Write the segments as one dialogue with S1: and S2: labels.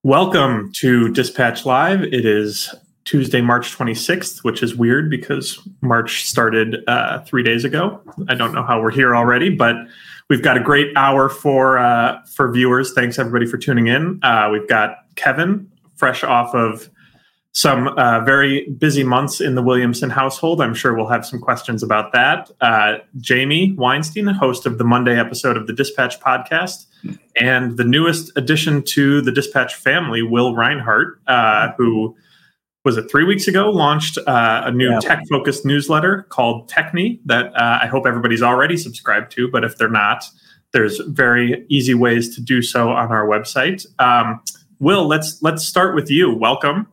S1: Welcome to Dispatch Live. It is Tuesday, March 26th, which is weird because March started 3 days ago. I don't know how we're here already, but we've got a great hour for viewers. Thanks, everybody, for tuning in. We've got Kevin, fresh off of some very busy months in the Williamson household. I'm sure we'll have some questions about that. Jamie Weinstein, host of the Monday episode of the Dispatch podcast, and the newest addition to the Dispatch family, Will Reinhart, who was it 3 weeks ago, launched a new tech-focused newsletter called Techne that I hope everybody's already subscribed to, but if they're not, there's very easy ways to do so on our website. Will, let's start with you. Welcome.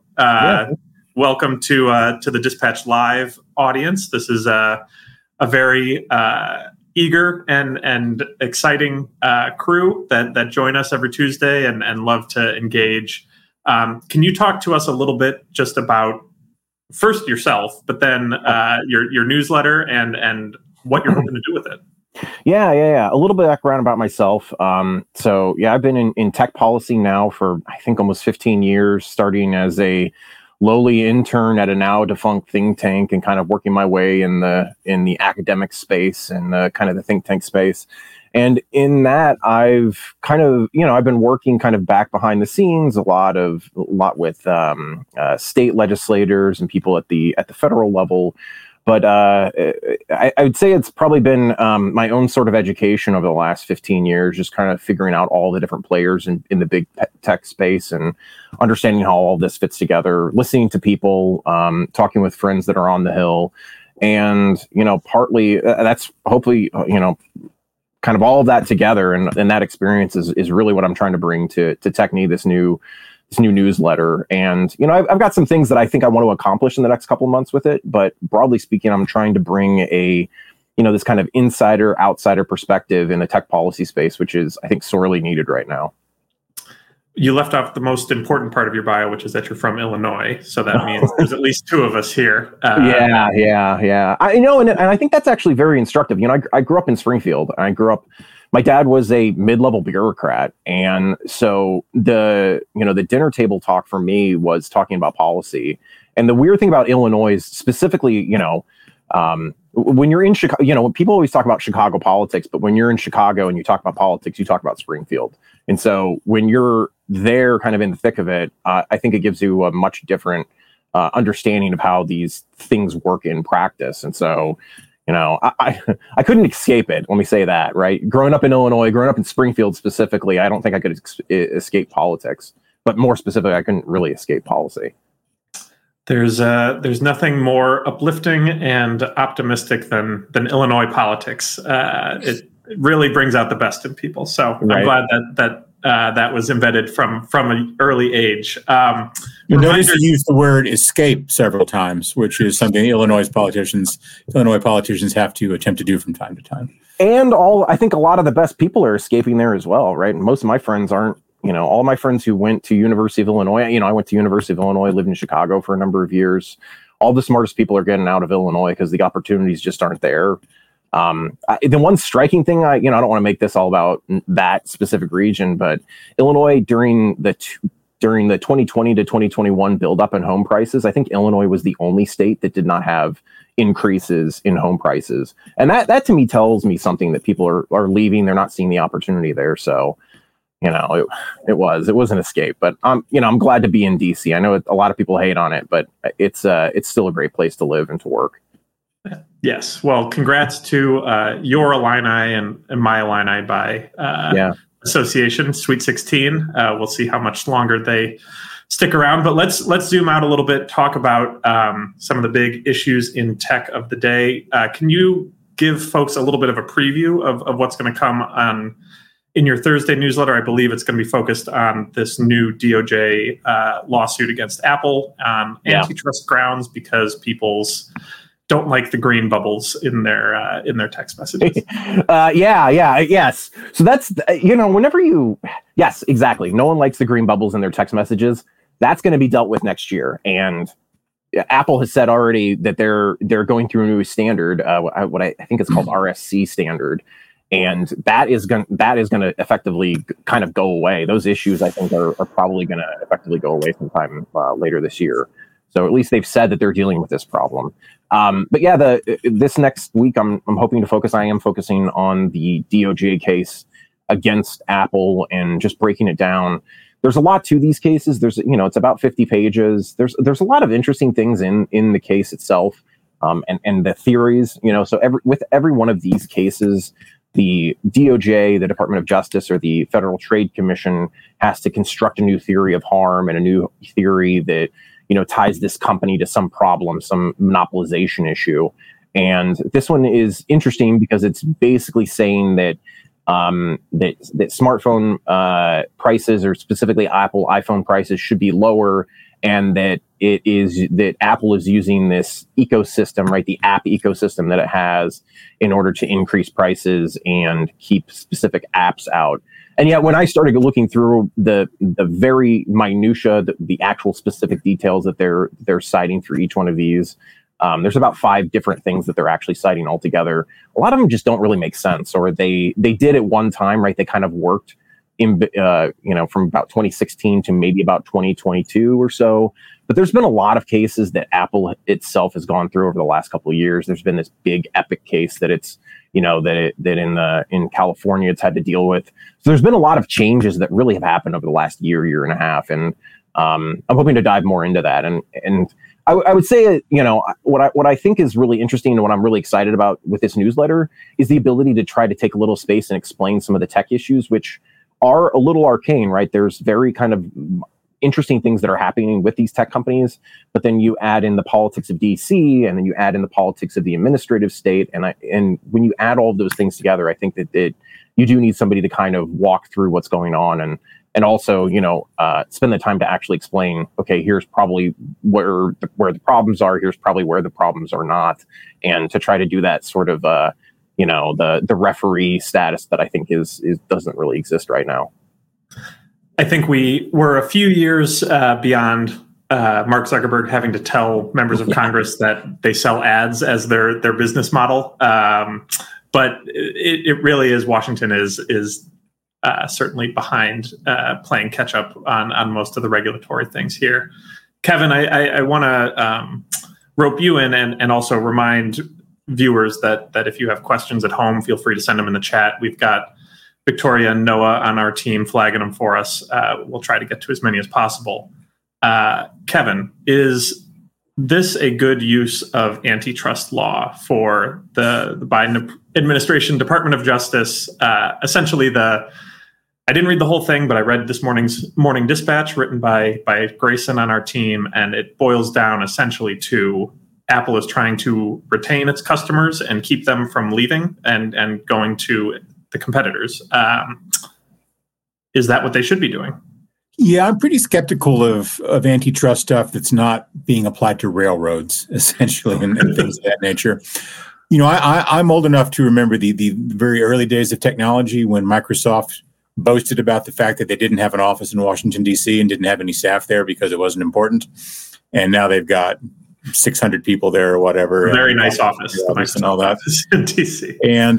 S1: Welcome to the Dispatch Live audience. This is a very eager and exciting crew that join us every Tuesday and love to engage. Can you talk to us a little bit just about first yourself, but then your newsletter and what you're hoping to do with it?
S2: Yeah. A little bit of background about myself. I've been in tech policy now for, I think, almost 15 years, starting as a lowly intern at a now defunct think tank and kind of working my way in the academic space and kind of the think tank space. And in that, I've kind of, I've been working kind of back behind the scenes a lot with state legislators and people at the federal level. But I would say it's probably been my own sort of education over the last 15 years, just kind of figuring out all the different players in the big tech space and understanding how all this fits together, listening to people, talking with friends that are on the Hill. And, partly that's hopefully, kind of all of that together. And that experience is really what I'm trying to bring to Techne, this new newsletter. And, I've got some things that I think I want to accomplish in the next couple of months with it. But broadly speaking, I'm trying to bring this kind of outsider perspective in the tech policy space, which is, I think, sorely needed right now.
S1: You left off the most important part of your bio, which is that you're from Illinois. So that means there's at least two of us here.
S2: Yeah. And I think that's actually very instructive. I grew up in Springfield. My dad was a mid-level bureaucrat. And so the dinner table talk for me was talking about policy. And the weird thing about Illinois is specifically, when you're in Chicago, when people always talk about Chicago politics, but when you're in Chicago and you talk about politics, you talk about Springfield. And so when you're there kind of in the thick of it, I think it gives you a much different understanding of how these things work in practice. And so, I couldn't escape it. Let me say that, right? Growing up in Illinois, growing up in Springfield specifically, I don't think I could escape politics. But more specifically, I couldn't really escape policy.
S1: There's nothing more uplifting and optimistic than Illinois politics. It really brings out the best in people. So right. I'm glad that was embedded from an early age.
S3: Notice you used the word escape several times, which is something Illinois politicians have to attempt to do from time to time.
S2: And I think a lot of the best people are escaping there as well, right? Most of my friends aren't. All my friends who went to University of Illinois, I went to University of Illinois, lived in Chicago for a number of years. All the smartest people are getting out of Illinois because the opportunities just aren't there. The one striking thing, I don't want to make this all about that specific region, but Illinois during the 2020 to 2021 buildup in home prices, I think Illinois was the only state that did not have increases in home prices. And that to me tells me something that people are leaving. They're not seeing the opportunity there. So, it was an escape, but I'm glad to be in DC. I know a lot of people hate on it, but it's still a great place to live and to work.
S1: Yes. Well, congrats to your Illini and my Illini by association, Sweet 16. We'll see how much longer they stick around, but let's zoom out a little bit, talk about some of the big issues in tech of the day. Can you give folks a little bit of a preview of what's going to come on in your Thursday newsletter? I believe it's going to be focused on this new DOJ lawsuit against Apple on antitrust grounds because people's don't like the green bubbles in their text messages.
S2: Yes. So that's, yes, exactly. No one likes the green bubbles in their text messages. That's going to be dealt with next year. And Apple has said already that they're going through a new standard, what I think it's called RSC standard. And that is going to effectively kind of go away. Those issues, I think, are probably going to effectively go away sometime later this year. So at least they've said that they're dealing with this problem. But yeah, this next week, I'm hoping to focus. I am focusing on the DOJ case against Apple and just breaking it down. There's a lot to these cases. It's about 50 pages. There's a lot of interesting things in the case itself, and the theories. So with every one of these cases, the DOJ, the Department of Justice, or the Federal Trade Commission has to construct a new theory of harm and a new theory that ties this company to some problem, some monopolization issue. And this one is interesting because it's basically saying that that smartphone prices, or specifically Apple iPhone prices, should be lower, and that Apple is using this ecosystem, right, the app ecosystem that it has, in order to increase prices and keep specific apps out. And yet, when I started looking through the very minutia, the actual specific details that they're citing through each one of these, there's about 5 different things that they're actually citing altogether. A lot of them just don't really make sense, or they did at one time, right? They kind of worked in, from about 2016 to maybe about 2022 or so. But there's been a lot of cases that Apple itself has gone through over the last couple of years. There's been this big Epic case that it's, that in California it's had to deal with. So there's been a lot of changes that really have happened over the last year and a half, and I'm hoping to dive more into that. And I would say, what I think is really interesting and what I'm really excited about with this newsletter is the ability to try to take a little space and explain some of the tech issues, which are a little arcane, right? There's very kind of interesting things that are happening with these tech companies, but then you add in the politics of DC, and then you add in the politics of the administrative state. And when you add all of those things together, I think that you do need somebody to kind of walk through what's going on, and also, spend the time to actually explain, okay, here's probably where the problems are, here's probably where the problems are not, and to try to do that sort of, the referee status that I think is doesn't really exist right now.
S1: I think we were a few years beyond Mark Zuckerberg having to tell members of Congress that they sell ads as their business model. But it really is, Washington is certainly behind playing catch up on most of the regulatory things here. Kevin, I want to rope you in and also remind viewers that if you have questions at home, feel free to send them in the chat. We've got Victoria and Noah on our team flagging them for us. We'll try to get to as many as possible. Kevin, is this a good use of antitrust law for the Biden administration, Department of Justice? Essentially, I didn't read the whole thing, but I read this morning's Morning Dispatch written by Grayson on our team, and it boils down essentially to Apple is trying to retain its customers and keep them from leaving and going to the competitors. Is that what they should be doing?
S3: Yeah, I'm pretty skeptical of antitrust stuff that's not being applied to railroads, essentially, and things of that nature. I'm old enough to remember the very early days of technology when Microsoft boasted about the fact that they didn't have an office in Washington, D.C. and didn't have any staff there because it wasn't important. And now they've got 600 people there or whatever.
S1: Very nice office.
S3: And all that.
S1: In D.C.
S3: And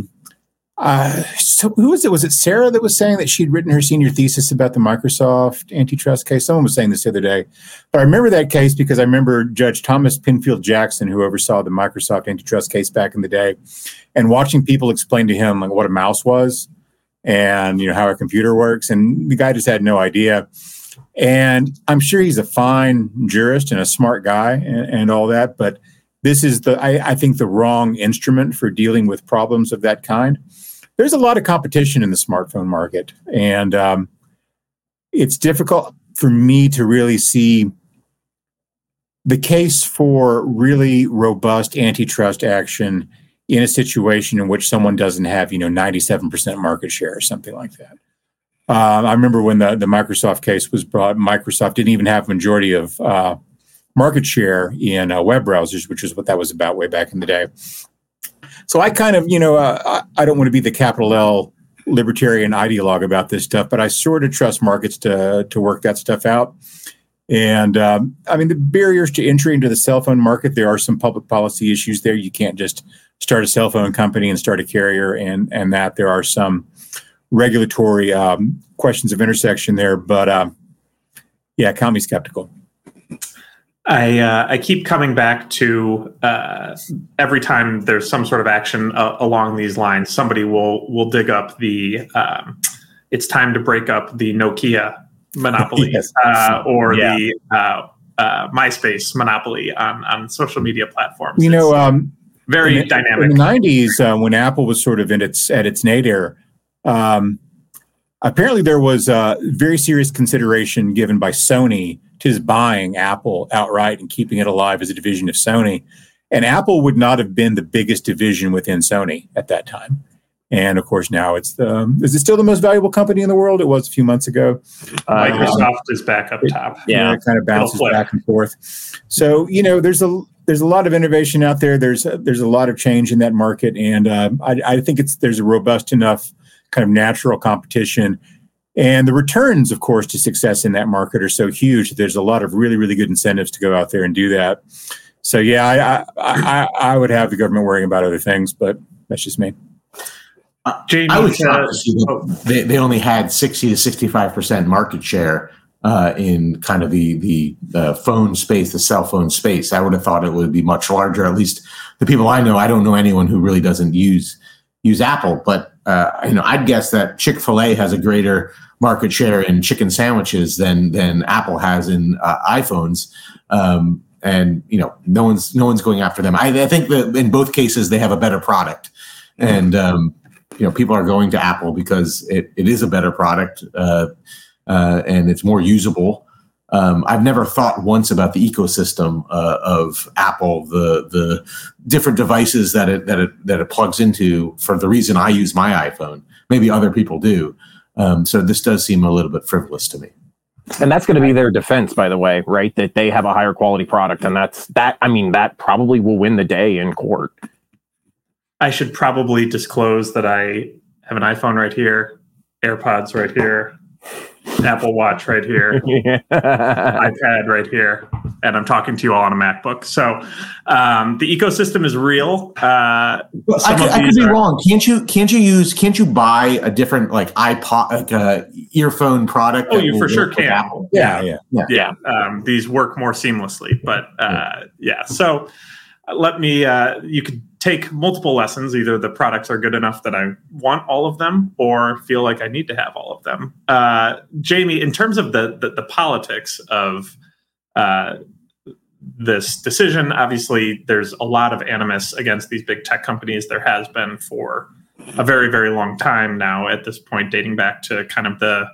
S3: so who was it? Was it Sarah that was saying that she'd written her senior thesis about the Microsoft antitrust case? Someone was saying this the other day. But I remember that case because I remember Judge Thomas Pinfield Jackson, who oversaw the Microsoft antitrust case back in the day, and watching people explain to him like what a mouse was and how a computer works. And the guy just had no idea. And I'm sure he's a fine jurist and a smart guy and all that. But this is I think the wrong instrument for dealing with problems of that kind. There's a lot of competition in the smartphone market, and it's difficult for me to really see the case for really robust antitrust action in a situation in which someone doesn't have, 97% market share or something like that. I remember when the Microsoft case was brought, Microsoft didn't even have a majority of market share in web browsers, which is what that was about way back in the day. So I kind of, I don't want to be the capital L libertarian ideologue about this stuff, but I sort of trust markets to work that stuff out. And the barriers to entry into the cell phone market, there are some public policy issues there. You can't just start a cell phone company and start a carrier, and that there are some regulatory questions of intersection there. But yeah, count me skeptical.
S1: I keep coming back to every time there's some sort of action along these lines, somebody will dig up the it's time to break up the Nokia monopoly
S3: Yes.
S1: or the MySpace monopoly on social media platforms. Very dynamic.
S3: In the 90s, when Apple was sort of at its nadir, apparently there was very serious consideration given by Sony to just buying Apple outright and keeping it alive as a division of Sony. And Apple would not have been the biggest division within Sony at that time. And of course, now is it still the most valuable company in the world? It was a few months ago.
S1: Microsoft is back up top.
S3: It kind of bounces back and forth. So, there's a lot of innovation out there. There's a lot of change in that market. And I think there's a robust enough kind of natural competition. And the returns, of course, to success in that market are so huge that there's a lot of really, really good incentives to go out there and do that. So, yeah, I would have the government worrying about other things, but that's just me.
S4: Jamie, I was shocked to see that they only had 60 to 65% market share in kind of the phone space, the cell phone space. I would have thought it would be much larger. At least the people I know, I don't know anyone who really doesn't use Apple, but I'd guess that Chick-fil-A has a greater market share in chicken sandwiches than Apple has in iPhones. And no one's going after them. I think that in both cases they have a better product, and people are going to Apple because it is a better product and it's more usable. I've never thought once about the ecosystem of Apple, the different devices that it plugs into. For the reason I use my iPhone, maybe other people do. So this does seem a little bit frivolous to me.
S2: And that's going to be their defense, by the way, right? That they have a higher quality product, and that probably will win the day in court.
S1: I should probably disclose that I have an iPhone right here, AirPods right here, Apple Watch right here, iPad right here, and I'm talking to you all on a MacBook. So the ecosystem is real.
S4: I could be wrong. Can't you buy a different iPod, earphone product?
S1: Oh, you for sure can.
S4: Apple?
S1: Yeah. These work more seamlessly, but So let me. You could take multiple lessons. Either the products are good enough that I want all of them, or feel like I need to have all of them. Jamie, in terms of the politics of this decision, obviously there's a lot of animus against these big tech companies. There has been for a very, very long time now, at this point, dating back to kind of the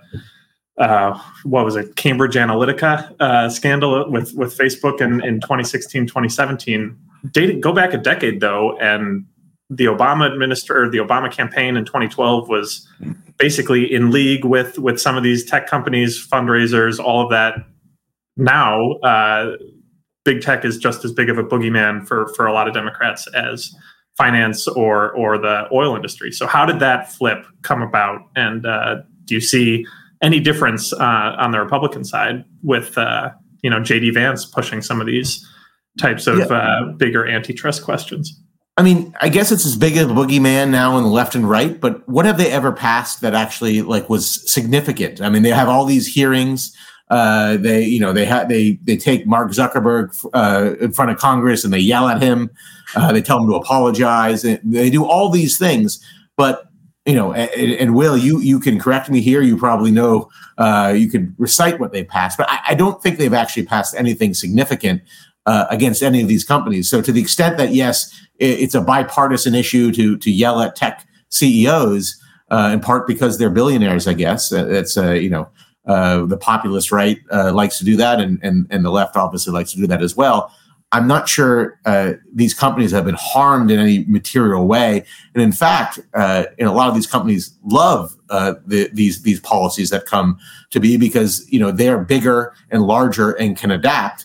S1: Cambridge Analytica scandal with Facebook in 2016, 2017. Go back a decade though, and the Obama campaign in 2012 was basically in league with some of these tech companies, fundraisers, all of that. Now, big tech is just as big of a boogeyman for a lot of Democrats as finance or the oil industry. So how did that flip come about? And do you see any difference on the Republican side with J.D. Vance pushing some of these types of bigger antitrust questions?
S4: I mean, I guess it's as big of a boogeyman now on the left and right, but what have they ever passed that actually was significant? I mean, they have all these hearings. They take Mark Zuckerberg in front of Congress and they yell at him. They tell him to apologize. They do all these things, but and Will, you can correct me here. You probably know. You could recite what they passed, but I don't think they've actually passed anything significant against any of these companies. So to the extent that, yes, it's a bipartisan issue to yell at tech CEOs, in part because they're billionaires, I guess. That's, the populist right likes to do that, and the left obviously likes to do that as well. I'm not sure these companies have been harmed in any material way. And in fact, a lot of these companies love these policies that come to be because, they're bigger and larger and can adapt.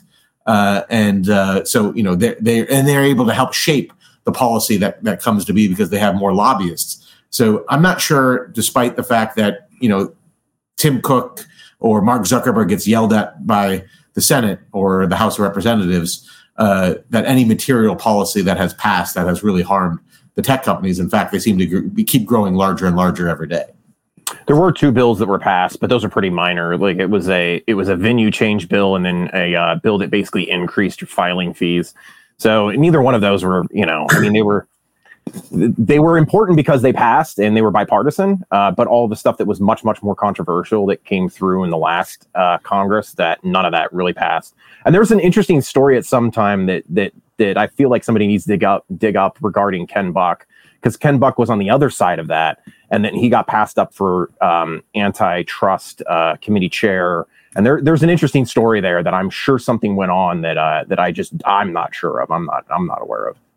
S4: So they're able to help shape the policy that comes to be because they have more lobbyists. So I'm not sure, despite the fact that, Tim Cook or Mark Zuckerberg gets yelled at by the Senate or the House of Representatives, that any material policy that has passed that has really harmed the tech companies. In fact, they seem to keep growing larger and larger every day.
S2: There were 2 bills that were passed, but those are pretty minor. Like it was a venue change bill, and then a bill that basically increased your filing fees. So neither one of those were, I mean, they were important because they passed and they were bipartisan. But all the stuff that was much, much more controversial that came through in the last Congress, that none of that really passed. And there was an interesting story at some time that I feel like somebody needs to dig up regarding Ken Buck, because Ken Buck was on the other side of that. And then he got passed up for antitrust committee chair. And there's an interesting story there that I'm sure something went on that I'm not sure of. I'm not aware of.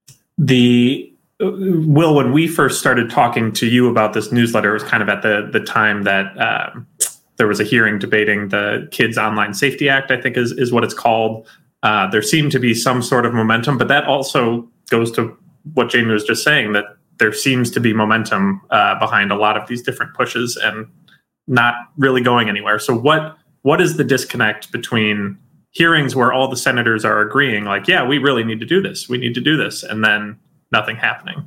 S1: Will, when we first started talking to you about this newsletter, it was kind of at the time that there was a hearing debating the Kids Online Safety Act, I think is what it's called. There seemed to be some sort of momentum, but that also goes to what Jamie was just saying, that there seems to be momentum behind a lot of these different pushes and not really going anywhere. So what is the disconnect between hearings where all the senators are agreeing, like, yeah, we really need to do this, and then nothing happening?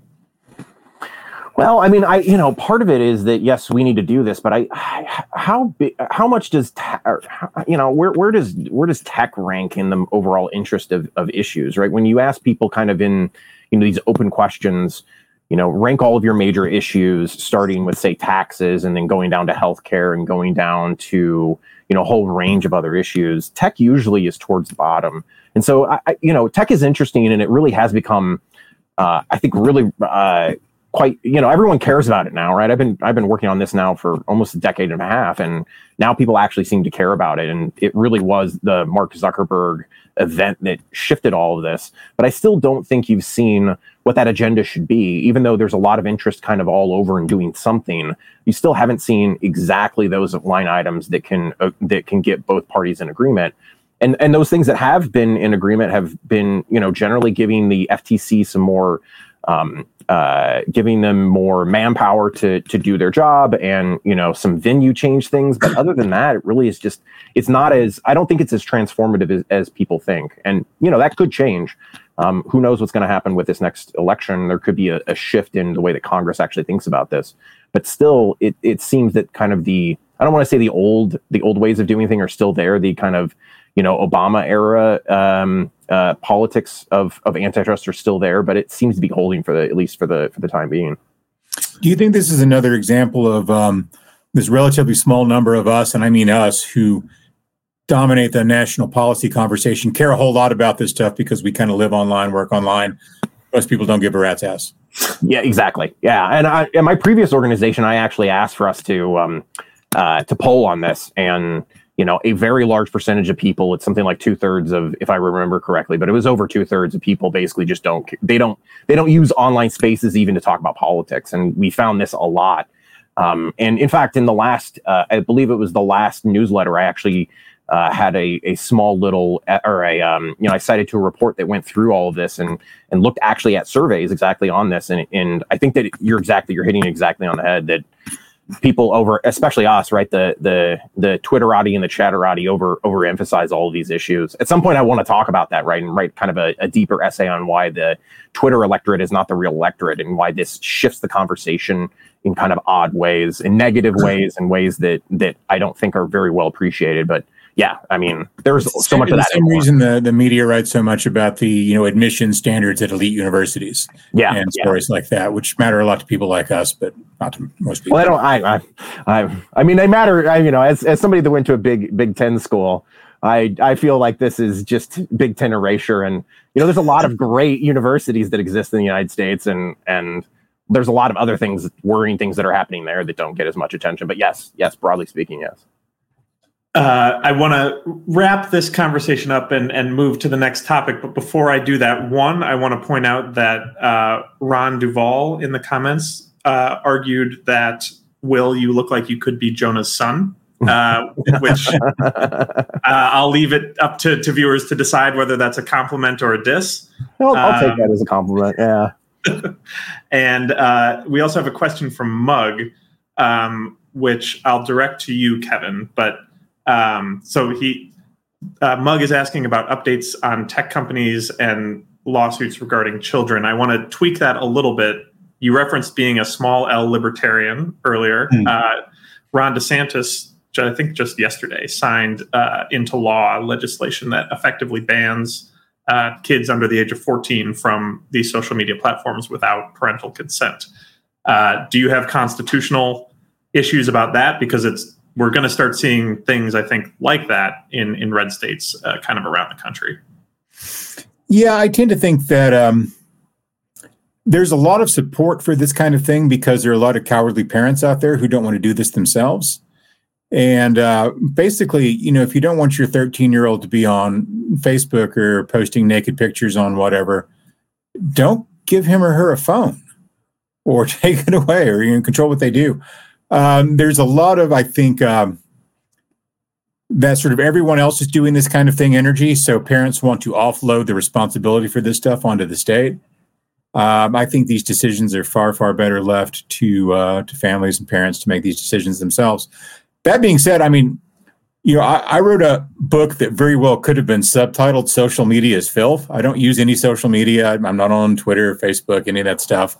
S2: Well, I mean, part of it is that, yes, we need to do this, but how much does, where does tech rank in the overall interest of issues, right? When you ask people kind of in, these open questions, rank all of your major issues, starting with, say, taxes, and then going down to healthcare and going down to, a whole range of other issues. Tech usually is towards the bottom. And so, tech is interesting, and it really has become, I think, really quite, everyone cares about it now, right? I've been working on this now for almost a decade and a half, and now people actually seem to care about it. And it really was the Mark Zuckerberg event that shifted all of this. But I still don't think you've seen what that agenda should be. Even though there's a lot of interest kind of all over in doing something, you still haven't seen exactly those line items that can get both parties in agreement. And those things that have been in agreement have been, generally giving the FTC some more, giving them more manpower to do their job, and, some venue change things. But other than that, it really is just, I don't think it's as transformative as people think. And, that could change. Who knows what's going to happen with this next election? There could be a shift in the way that Congress actually thinks about this. But still, it seems that kind of I don't want to say the old ways of doing things are still there. The kind of, Obama era politics of antitrust are still there, but it seems to be holding at least for the time being.
S3: Do you think this is another example of this relatively small number of us, and I mean us, who dominate the national policy conversation, care a whole lot about this stuff because we kind of live online, work online? Most people don't give a rat's ass.
S2: Yeah, exactly. Yeah, and in my previous organization, I actually asked for us to poll on this, and a very large percentage of people, it's something like 2/3 of, if I remember correctly, but it was over 2/3 of people basically just don't use online spaces even to talk about politics, and we found this a lot. And in fact, in the last, I believe it was the last newsletter, I actually had a small little, I cited to a report that went through all of this and looked actually at surveys exactly on this. And I think that you're hitting exactly on the head, that people especially us, right? The Twitterati and the Chatterati overemphasize all of these issues. At some point, I want to talk about that, right? And write kind of a deeper essay on why the Twitter electorate is not the real electorate, and why this shifts the conversation in kind of odd ways, in negative ways, and ways that I don't think are very well appreciated. But yeah, I mean, there's so much of that.
S3: The same reason the media writes so much about the admission standards at elite universities, and stories like that, which matter a lot to people like us, but not to most people.
S2: Well, I mean, they matter. As somebody that went to a Big Ten school, I feel like this is just Big Ten erasure. And there's a lot of great universities that exist in the United States, and there's a lot of other worrying things that are happening there that don't get as much attention. But yes, broadly speaking, yes.
S1: I want to wrap this conversation up and move to the next topic. But before I do that, I want to point out that Ron Duvall in the comments argued that, Will, you look like you could be Jonah's son, which I'll leave it up to viewers to decide whether that's a compliment or a diss.
S2: I'll take that as a compliment, yeah.
S1: And we also have a question from Mug, which I'll direct to you, Kevin. But so Mug is asking about updates on tech companies and lawsuits regarding children. I want to tweak that a little bit. You referenced being a small L libertarian earlier. Ron DeSantis, I think just yesterday, signed into law legislation that effectively bans kids under the age of 14 from these social media platforms without parental consent. Do you have constitutional issues about that? Because we're going to start seeing things, I think, like that in red states kind of around the country.
S3: Yeah, I tend to think that there's a lot of support for this kind of thing because there are a lot of cowardly parents out there who don't want to do this themselves. And basically, if you don't want your 13-year-old to be on Facebook or posting naked pictures on whatever, don't give him or her a phone or take it away or control what they do. There's a lot of, I think, that sort of everyone else is doing this kind of thing energy. So parents want to offload the responsibility for this stuff onto the state. I think these decisions are far, far better left to families and parents to make these decisions themselves. That being said, I mean, I wrote a book that very well could have been subtitled "Social Media is Filth." I don't use any social media. I'm not on Twitter, Facebook, any of that stuff.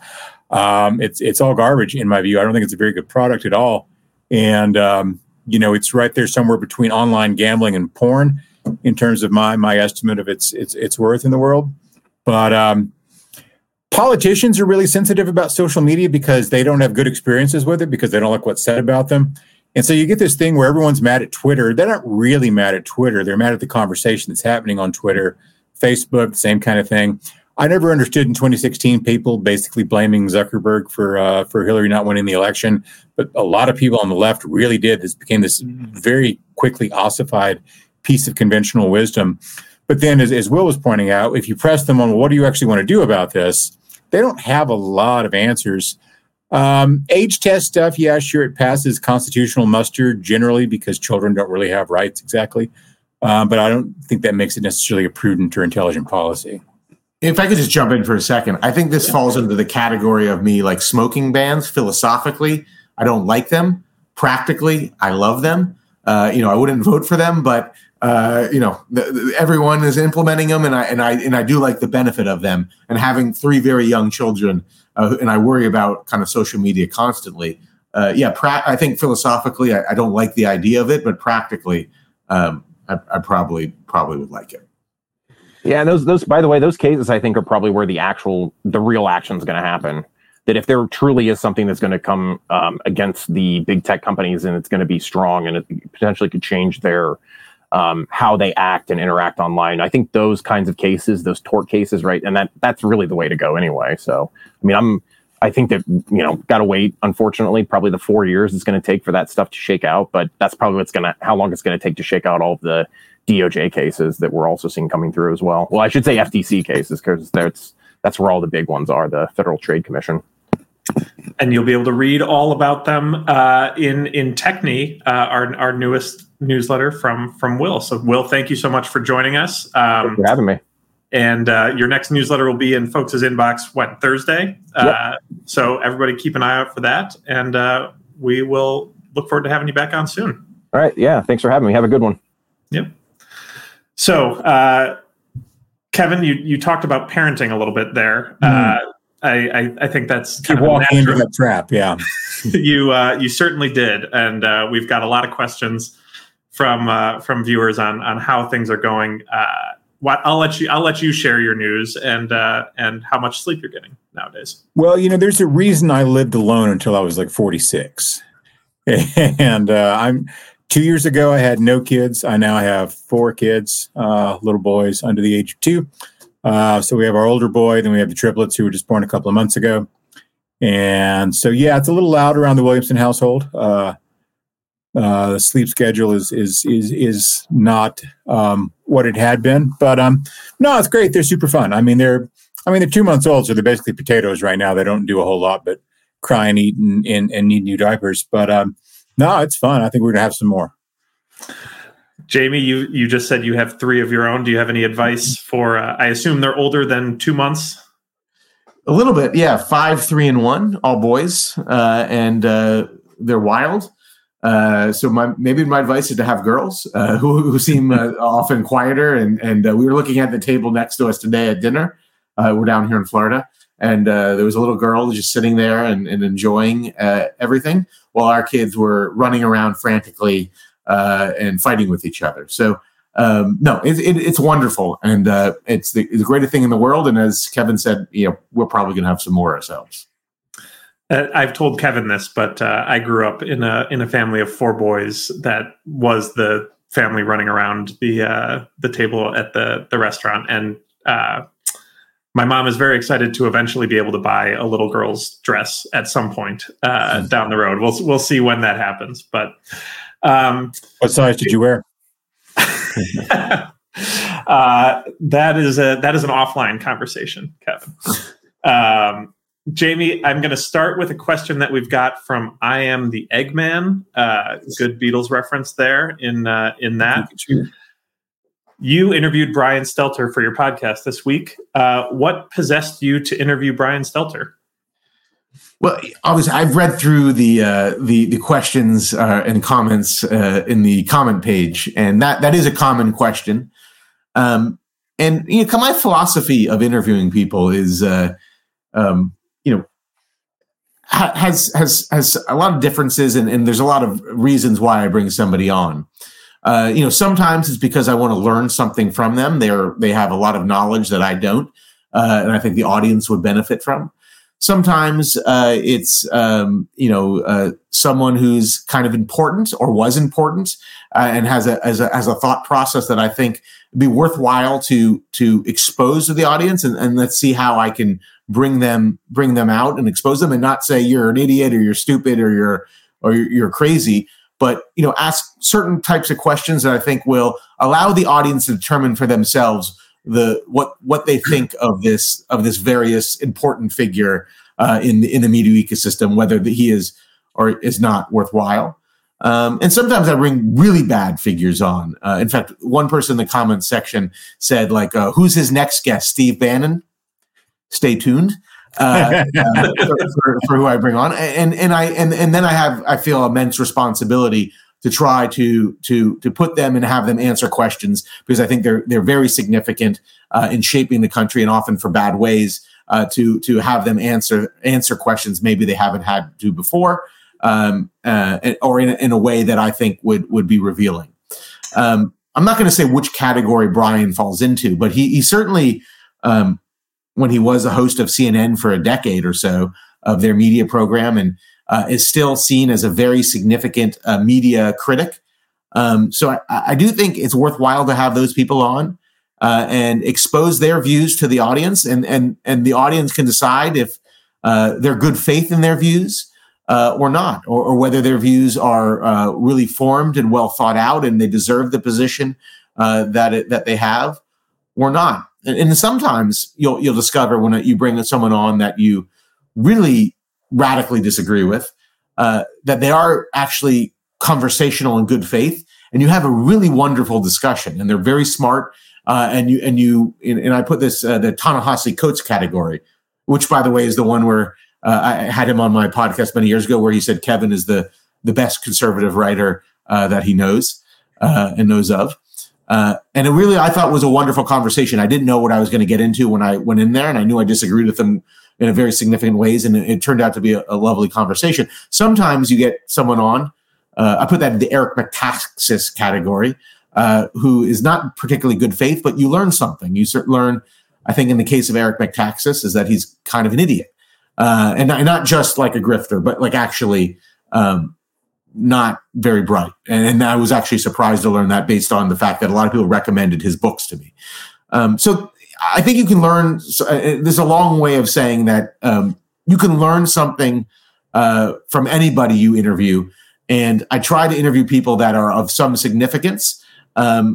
S3: It's all garbage in my view. I don't think it's a very good product at all. And it's right there somewhere between online gambling and porn in terms of my estimate of its worth in the world. But politicians are really sensitive about social media because they don't have good experiences with it because they don't like what's said about them. And so you get this thing where everyone's mad at Twitter. They're not really mad at Twitter. They're mad at the conversation that's happening on Twitter, Facebook, same kind of thing. I never understood in 2016 people basically blaming Zuckerberg for Hillary not winning the election. But a lot of people on the left really did. This became this very quickly ossified piece of conventional wisdom. But then, as Will was pointing out, if you press them on, well, what do you actually want to do about this? They don't have a lot of answers. Age test stuff, yeah, sure, it passes constitutional muster generally because children don't really have rights exactly. But I don't think that makes it necessarily a prudent or intelligent policy.
S4: If I could just jump in for a second, I think this falls into the category of me like smoking bans. Philosophically, I don't like them. Practically, I love them. I wouldn't vote for them, but everyone is implementing them, and I do like the benefit of them. And having 3 very young children, and I worry about kind of social media constantly. I think philosophically, I don't like the idea of it, but practically, I probably would like it.
S2: Yeah, and those by the way, those cases I think are probably where the real action is going to happen. That if there truly is something that's going to come against the big tech companies and it's going to be strong and it potentially could change their how they act and interact online. I think those kinds of cases, those tort cases, right, and that's really the way to go anyway. So, I mean, I think that got to wait. Unfortunately, probably the 4 years it's going to take for that stuff to shake out. But that's probably how long it's going to take to shake out all of the DOJ cases that we're also seeing coming through as well. Well, I should say FTC cases because that's where all the big ones are, the Federal Trade Commission.
S1: And you'll be able to read all about them in Techne, our newest newsletter from Will. So, Will, thank you so much for joining us.
S2: Thanks for having me.
S1: And your next newsletter will be in folks' inbox, Thursday?
S2: Yep.
S1: So everybody keep an eye out for that. And we will look forward to having you back on soon.
S2: All right. Yeah. Thanks for having me. Have a good one.
S1: Yep. So, Kevin, you talked about parenting a little bit there. I think that's kind
S3: of walking into that trap. Yeah,
S1: you certainly did, and we've got a lot of questions from viewers on how things are going. I'll let you share your news and how much sleep you're getting nowadays.
S3: Well, there's a reason I lived alone until I was like 46, and I'm 2 years ago I had no kids. I now have 4 kids, little boys under the age of 2. So we have our older boy, then we have the triplets who were just born a couple of months ago. And so, yeah, it's a little loud around the Williamson household. The sleep schedule is not what it had been, but no, it's great. They're super fun. They're 2 months old, so they're basically potatoes right now. They don't do a whole lot, but cry and eat and need new diapers. But no, it's fun. I think we're gonna have some more.
S1: Jamie, you just said you have 3 of your own. Do you have any advice for? I assume they're older than 2 months.
S4: A little bit, yeah. 5, 3, and 1, all boys, and they're wild. So maybe my advice is to have girls who seem often quieter. And we were looking at the table next to us today at dinner. We're down here in Florida, and there was a little girl just sitting there and enjoying everything, while our kids were running around frantically and fighting with each other. So no, it's wonderful, and it's the greatest thing in the world. And as Kevin said, we're probably going to have some more ourselves.
S1: I've told Kevin this, but I grew up in a family of 4 boys. That was the family running around the table at the restaurant, and my mom is very excited to eventually be able to buy a little girl's dress at some point down the road. We'll see when that happens. But
S3: what size did you wear?
S1: That is an offline conversation, Kevin. Jamie, I'm going to start with a question that we've got from I Am the Eggman. Good Beatles reference there in that. You interviewed Brian Stelter for your podcast this week. What possessed you to interview Brian Stelter?
S4: Well, obviously, I've read through the questions and comments in the comment page, and that is a common question. And my philosophy of interviewing people is, has a lot of differences, and there's a lot of reasons why I bring somebody on. Sometimes it's because I want to learn something from them. They have a lot of knowledge that I don't, and I think the audience would benefit from. Sometimes it's someone who's kind of important or was important and has a thought process that I think would be worthwhile to expose to the audience, and let's see how I can bring them out and expose them, and not say you're an idiot or you're stupid or you're crazy, but ask certain types of questions that I think will allow the audience to determine for themselves what they think of this various important figure in the media ecosystem, whether he is or is not worthwhile. And sometimes I bring really bad figures on. In fact, one person in the comments section said, who's his next guest? Steve Bannon? Stay tuned for who I bring on. And then I feel immense responsibility to try to put them and have them answer questions, because I think they're very significant in shaping the country, and often for bad ways, to have them answer questions maybe they haven't had to before, or in a way that I think would be revealing. I'm not going to say which category Brian falls into, but he certainly, when he was a host of CNN for a decade or so of their media program, and is still seen as a very significant media critic. So I do think it's worthwhile to have those people on and expose their views to the audience, and the audience can decide if they're good faith in their views or not, or whether their views are really formed and well thought out, and they deserve the position that they have or not. And sometimes you'll discover when you bring someone on that you really radically disagree with, that they are actually conversational in good faith, and you have a really wonderful discussion, and they're very smart. And I put this the Ta-Nehisi Coates category, which, by the way, is the one where I had him on my podcast many years ago, where he said Kevin is the best conservative writer that he knows and knows of. And it really, I thought, was a wonderful conversation. I didn't know what I was going to get into when I went in there, and I knew I disagreed with them in a very significant ways, and it turned out to be a lovely conversation. Sometimes you get someone on, I put that in the Eric Metaxas category, who is not particularly good faith, but you learn something. You learn, I think in the case of Eric Metaxas, is that he's kind of an idiot. And not just like a grifter, but like actually not very bright. And I was actually surprised to learn that, based on the fact that a lot of people recommended his books to me. So I think you can learn, there's a long way of saying that you can learn something from anybody you interview. And I try to interview people that are of some significance. So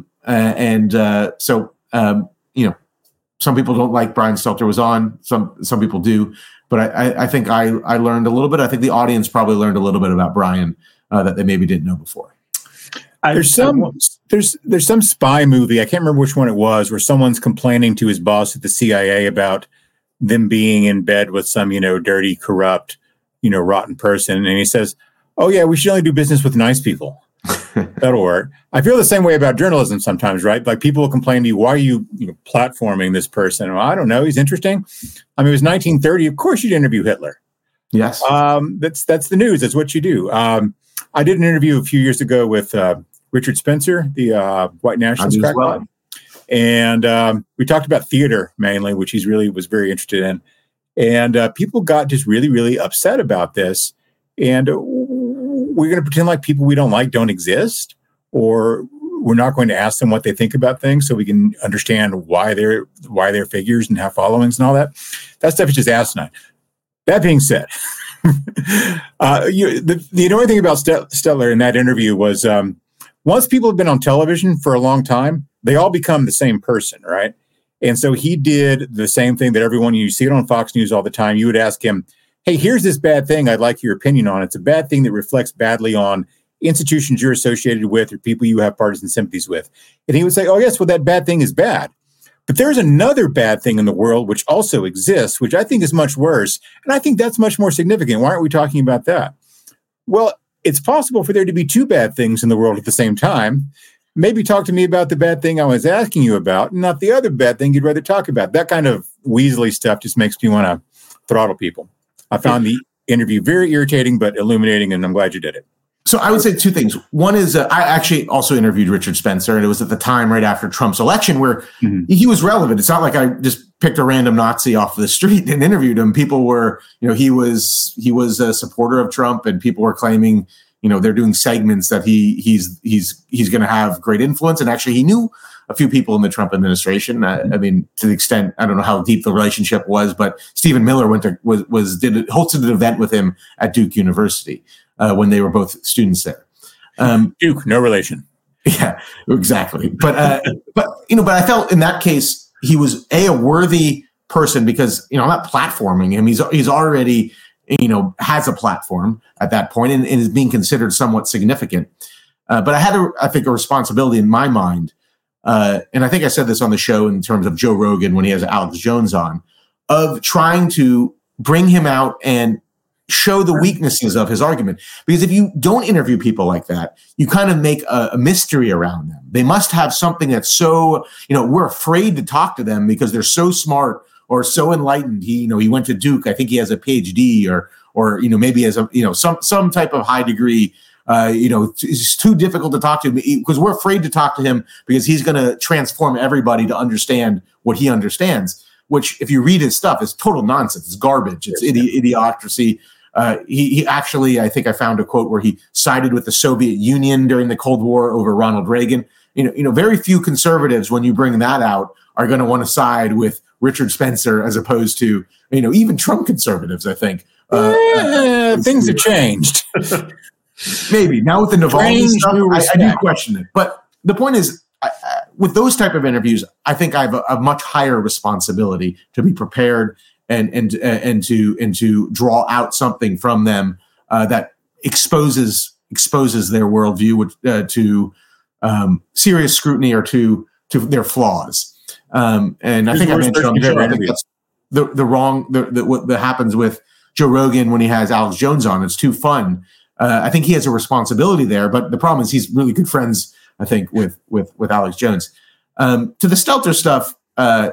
S4: some people don't like Brian Stelter was on, some people do. But I think I learned a little bit. I think the audience probably learned a little bit about Brian that they maybe didn't know before.
S3: There's some spy movie, I can't remember which one it was, where someone's complaining to his boss at the CIA about them being in bed with some, dirty, corrupt, rotten person. And he says, oh yeah, we should only do business with nice people. That'll work. I feel the same way about journalism sometimes, right? Like people will complain to you, why are you, platforming this person? Well, I don't know. He's interesting. I mean, it was 1930. Of course you'd interview Hitler.
S4: Yes.
S3: That's the news. That's what you do. I did an interview a few years ago with Richard Spencer, the white nationalist crackpot. And we talked about theater mainly, which he's really was very interested in. And people got just really, really upset about this. And we're going to pretend like people we don't like don't exist, or we're not going to ask them what they think about things so we can understand why they're figures and have followings and all that. That stuff is just asinine. That being said, the annoying thing about Stetler in that interview was once people have been on television for a long time, they all become the same person, right? And so he did the same thing that everyone, you see it on Fox News all the time. You would ask him, hey, here's this bad thing I'd like your opinion on. It's a bad thing that reflects badly on institutions you're associated with or people you have partisan sympathies with. And he would say, oh, yes, well, that bad thing is bad. But there's another bad thing in the world which also exists, which I think is much worse. And I think that's much more significant. Why aren't we talking about that? Well, it's possible for there to be two bad things in the world at the same time. Maybe talk to me about the bad thing I was asking you about, not the other bad thing you'd rather talk about. That kind of Weasley stuff just makes me want to throttle people. I found the interview very irritating, but illuminating, and I'm glad you did it.
S4: So I would say two things. One is I actually also interviewed Richard Spencer, and it was at the time right after Trump's election where he was relevant. It's not like I just picked a random Nazi off the street and interviewed him. People were, he was a supporter of Trump, and people were claiming, they're doing segments that he's going to have great influence. And actually, he knew a few people in the Trump administration. I mean, to the extent, I don't know how deep the relationship was, but Stephen Miller hosted an event with him at Duke University when they were both students there.
S3: Duke, no relation.
S4: Yeah, exactly. But I felt in that case he was a worthy person because I'm not platforming him. He's already has a platform at that point and is being considered somewhat significant. But I had I think a responsibility in my mind. And I think I said this on the show in terms of Joe Rogan when he has Alex Jones on, of trying to bring him out and show the weaknesses of his argument. Because if you don't interview people like that, you kind of make a mystery around them. They must have something that's so, we're afraid to talk to them because they're so smart or so enlightened. He went to Duke. I think he has a PhD or maybe has a, some type of high degree. It's too difficult to talk to him because we're afraid to talk to him because he's going to transform everybody to understand what he understands, which if you read his stuff is total nonsense. It's garbage. It's idiocracy. He actually, I think I found a quote where he sided with the Soviet Union during the Cold War over Ronald Reagan. Very few conservatives, when you bring that out, are going to want to side with Richard Spencer as opposed to, even Trump conservatives, I think.
S3: Things have changed.
S4: Maybe now with the Navalny stuff, I do question it. But the point is, with those type of interviews, I think I have a much higher responsibility to be prepared and to draw out something from them that exposes their worldview to serious scrutiny or to their flaws. And I think I mentioned on the show, I think that's what happens with Joe Rogan when he has Alex Jones on. It's too fun. I think he has a responsibility there, but the problem is he's really good friends, I think, with Alex Jones. To the Stelter stuff, I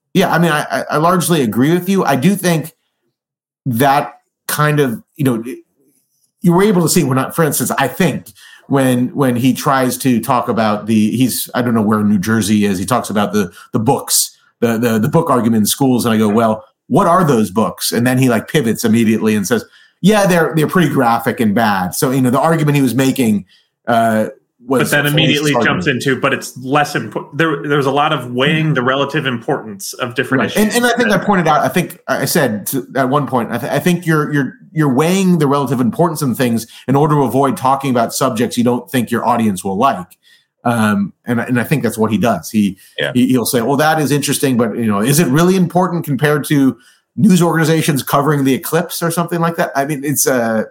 S4: largely agree with you. I do think that kind of, you were able to see for instance, I think when he tries to talk about I don't know where New Jersey is, he talks about the books, the book argument in schools, and I go, well, what are those books? And then he pivots immediately and says, yeah, they're pretty graphic and bad. So, the argument he was making was...
S1: But then immediately jumps into, but it's less important. There's a lot of weighing the relative importance of different issues.
S4: And I think I pointed out, I think I said at one point, I think you're weighing the relative importance of things in order to avoid talking about subjects you don't think your audience will like. And I think that's what he does. He'll say, well, that is interesting, but, is it really important compared to news organizations covering the eclipse or something like that? I mean, it's,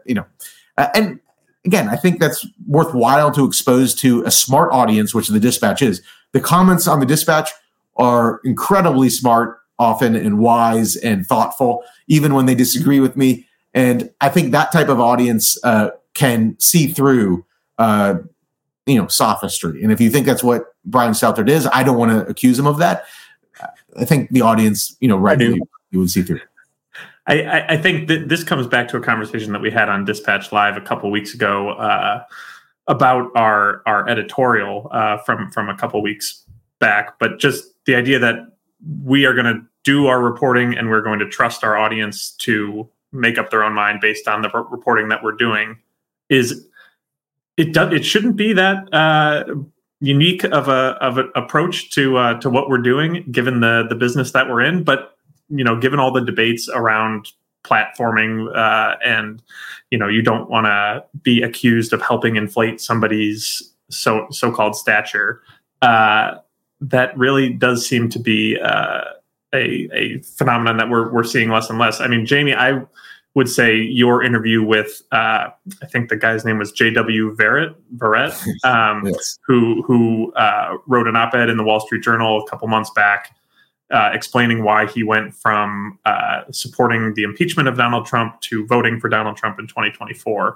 S4: and again, I think that's worthwhile to expose to a smart audience, which the Dispatch is. The comments on the Dispatch are incredibly smart often and wise and thoughtful, even when they disagree with me. And I think that type of audience can see through, sophistry. And if you think that's what Brian Stelter is, I don't want to accuse him of that. I think the audience, rightly you would see through.
S1: I think that this comes back to a conversation that we had on Dispatch Live a couple weeks ago about our editorial from a couple weeks back, but just the idea that we are going to do our reporting and we're going to trust our audience to make up their own mind based on the reporting that we're doing it shouldn't be that unique of an approach to what we're doing, given the business that we're in. But given all the debates around platforming, and you don't want to be accused of helping inflate somebody's so-called stature. That really does seem to be a phenomenon that we're seeing less and less. I mean, Jamie, I would say your interview with I think the guy's name was J.W. Verrett, yes. who wrote an op-ed in the Wall Street Journal a couple months back, explaining why he went from supporting the impeachment of Donald Trump to voting for Donald Trump in 2024.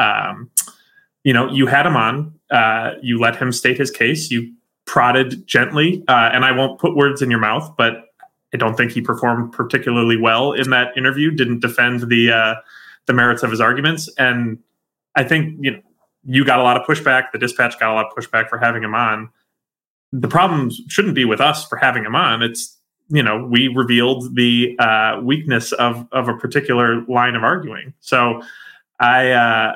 S1: You had him on, you let him state his case, you prodded gently, and I won't put words in your mouth, but I don't think he performed particularly well in that interview, didn't defend the merits of his arguments. And I think, you got a lot of pushback. The Dispatch got a lot of pushback for having him on. The problem shouldn't be with us for having him on. It's, we revealed the weakness of a particular line of arguing. So I'm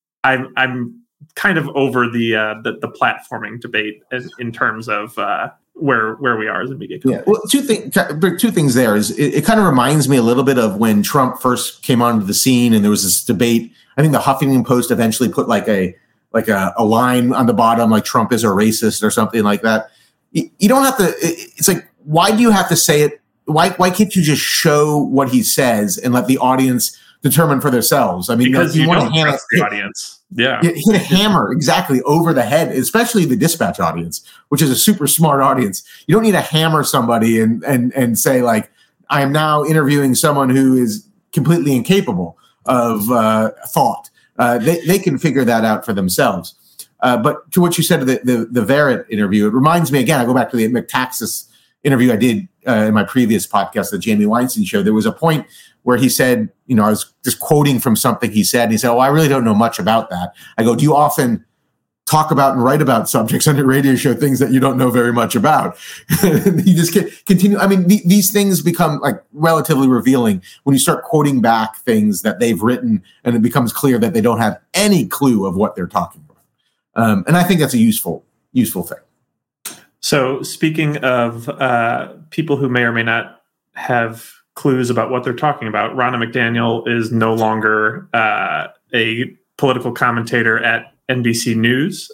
S1: kind of over the platforming debate in terms of where we are as a media company.
S4: Yeah. Well, two things there is it kind of reminds me a little bit of when Trump first came onto the scene and there was this debate. I think the Huffington Post eventually put like a line on the bottom, like Trump is a racist or something like that. You don't have to. It's like, why do you have to say it? Why can't you just show what he says and let the audience determine for themselves? I mean,
S1: because you want to trust the audience. Yeah,
S4: hit a hammer exactly over the head, especially the Dispatch audience, which is a super smart audience. You don't need to hammer somebody and say like, I am now interviewing someone who is completely incapable of thought. They can figure that out for themselves. But to what you said of the Verrett interview, it reminds me again. I go back to the McTaxis interview I did in my previous podcast, the Jamie Weinstein show. There was a point where he said, I was just quoting from something he said. And he said, I really don't know much about that. I go, do you often talk about and write about subjects on your radio show, things that you don't know very much about? You just continue. I mean, these things become like relatively revealing when you start quoting back things that they've written and it becomes clear that they don't have any clue of what they're talking about. And I think that's a useful thing.
S1: So speaking of people who may or may not have clues about what they're talking about, Ronna McDaniel is no longer a political commentator at NBC News.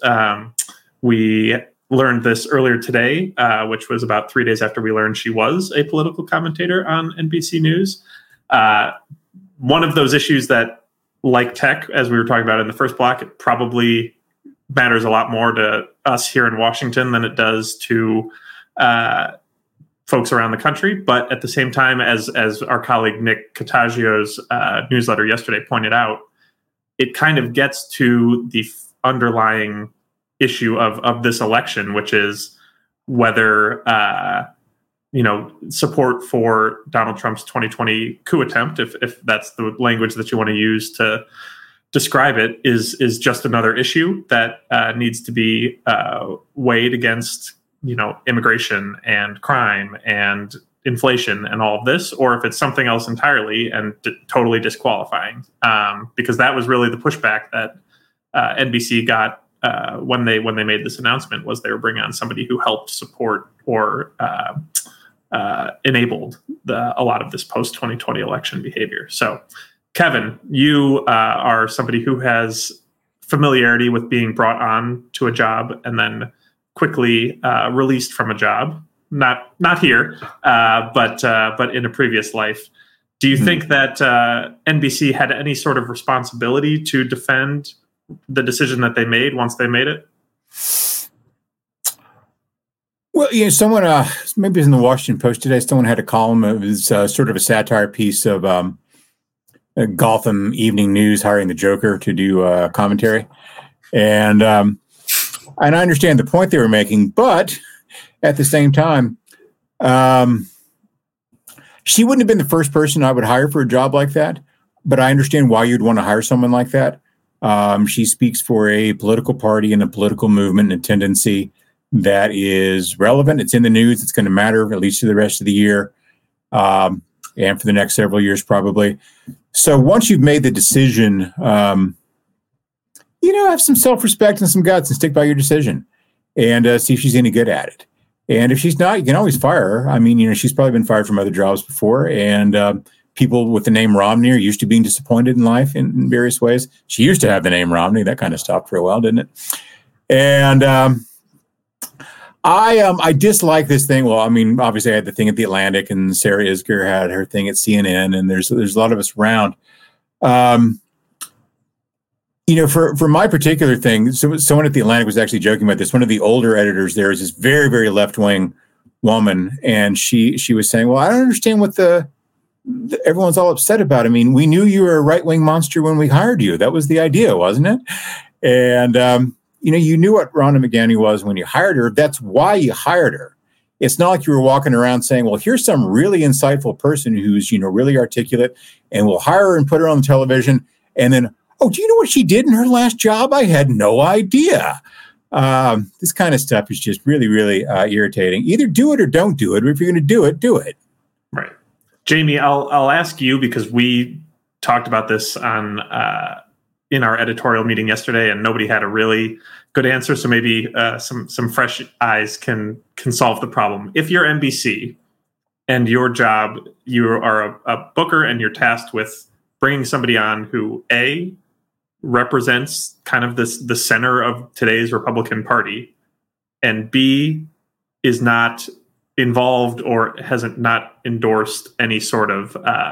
S1: We learned this earlier today, which was about 3 days after we learned she was a political commentator on NBC News. One of those issues that, like tech, as we were talking about in the first block, it probably matters a lot more to us here in Washington than it does to folks around the country. But at the same time, as our colleague Nick Cottagio's newsletter yesterday pointed out, it kind of gets to the underlying issue of this election, which is whether support for Donald Trump's 2020 coup attempt, if that's the language that you want to use to describe it, is just another issue that needs to be weighed against immigration and crime and inflation and all of this, or if it's something else entirely and totally disqualifying. Because that was really the pushback that NBC got when they made this announcement, was they were bringing on somebody who helped support or enabled a lot of this post-2020 election behavior. So, Kevin, you are somebody who has familiarity with being brought on to a job and then quickly released from a job. Not here, but in a previous life. Do you think that NBC had any sort of responsibility to defend the decision that they made once they made it?
S3: Well, someone, maybe it was in the Washington Post today, someone had a column. It was sort of a satire piece of Gotham Evening News hiring the Joker to do commentary, and I understand the point they were making, but at the same time, she wouldn't have been the first person I would hire for a job like that. But I understand why you'd want to hire someone like that. She speaks for a political party and a political movement and a tendency that is relevant. It's in the news. It's going to matter at least for the rest of the year and for the next several years, probably. So once you've made the decision, have some self-respect and some guts and stick by your decision and see if she's any good at it. And if she's not, you can always fire her. I mean, she's probably been fired from other jobs before. And people with the name Romney are used to being disappointed in life in various ways. She used to have the name Romney. That kind of stopped for a while, didn't it? And I dislike this thing. Well, I mean, obviously I had the thing at The Atlantic and Sarah Isgur had her thing at CNN, and there's a lot of us around. For my particular thing, so someone at The Atlantic was actually joking about this. One of the older editors there is this very, very left-wing woman, and she was saying, well, I don't understand what everyone's all upset about. I mean, we knew you were a right-wing monster when we hired you. That was the idea, wasn't it? And, you knew what Ronna McDaniel was when you hired her. That's why you hired her. It's not like you were walking around saying, well, here's some really insightful person who's, really articulate, and we'll hire her and put her on the television. And then, oh, do you know what she did in her last job? I had no idea. This kind of stuff is just really, really irritating. Either do it or don't do it. Or if you're going to do it, do it.
S1: Right. Jamie, I'll ask you, because we talked about this on in our editorial meeting yesterday, and nobody had a really good answer. So maybe some fresh eyes can solve the problem. If you're NBC and your job, you are a booker and you're tasked with bringing somebody on who A, represents kind of the center of today's Republican Party, and B, is not involved or hasn't not endorsed any sort of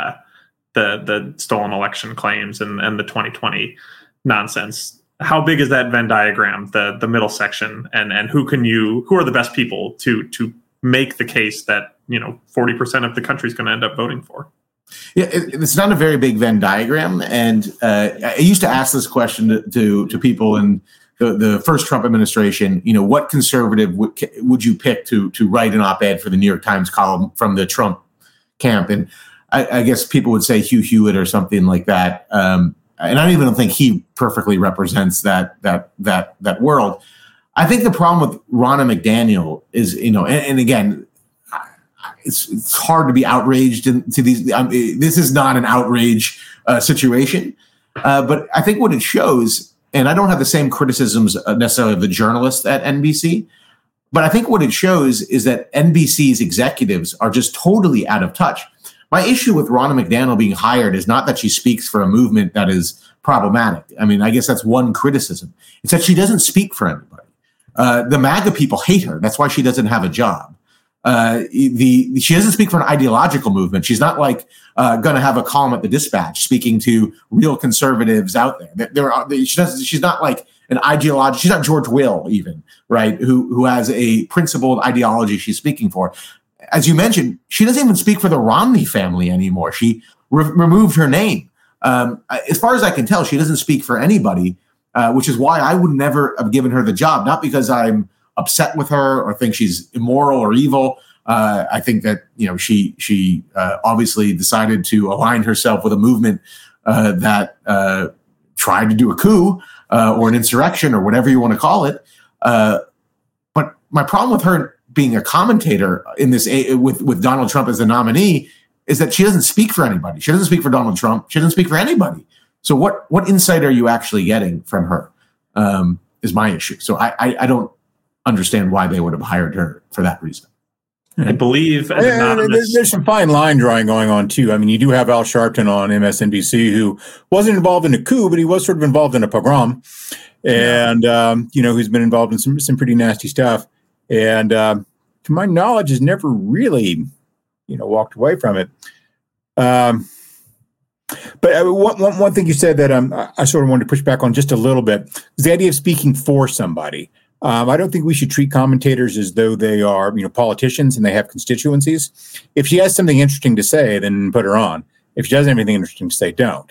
S1: the stolen election claims and the 2020 nonsense. How big is that Venn diagram, the middle section, and who are the best people to make the case that 40% of the country is going to end up voting for?
S4: Yeah, it's not a very big Venn diagram, and I used to ask this question to people in the first Trump administration. What conservative would you pick to write an op-ed for the New York Times column from the Trump camp? And I guess people would say Hugh Hewitt or something like that. And I don't even think he perfectly represents that world. I think the problem with Ronna McDaniel is, and again, it's hard to be outraged to these. This is not an outrage situation, but I think what it shows, and I don't have the same criticisms necessarily of the journalists at NBC, but I think what it shows is that NBC's executives are just totally out of touch. My issue with Ronna McDaniel being hired is not that she speaks for a movement that is problematic. I mean, I guess that's one criticism. It's that she doesn't speak for anybody. The MAGA people hate her. That's why she doesn't have a job. She doesn't speak for an ideological movement. She's not like going to have a column at the Dispatch speaking to real conservatives out there. She's not like an ideology. She's not George Will even, right? Who has a principled ideology she's speaking for. As you mentioned, she doesn't even speak for the Romney family anymore. She removed her name. As far as I can tell, she doesn't speak for anybody, which is why I would never have given her the job. Not because I'm upset with her or think she's immoral or evil. I think that she obviously decided to align herself with a movement that tried to do a coup or an insurrection or whatever you want to call it. But my problem with her being a commentator in this with Donald Trump as the nominee is that she doesn't speak for anybody. She doesn't speak for Donald Trump. She doesn't speak for anybody. So what insight are you actually getting from her is my issue. So I don't understand why they would have hired her for that reason.
S1: I believe
S3: there's some fine line drawing going on too. I mean, you do have Al Sharpton on MSNBC who wasn't involved in a coup, but he was sort of involved in a pogrom, and who's been involved in some pretty nasty stuff. And to my knowledge, has never really, walked away from it. But one thing you said that I sort of wanted to push back on just a little bit is the idea of speaking for somebody. I don't think we should treat commentators as though they are, politicians and they have constituencies. If she has something interesting to say, then put her on. If she doesn't have anything interesting to say, don't.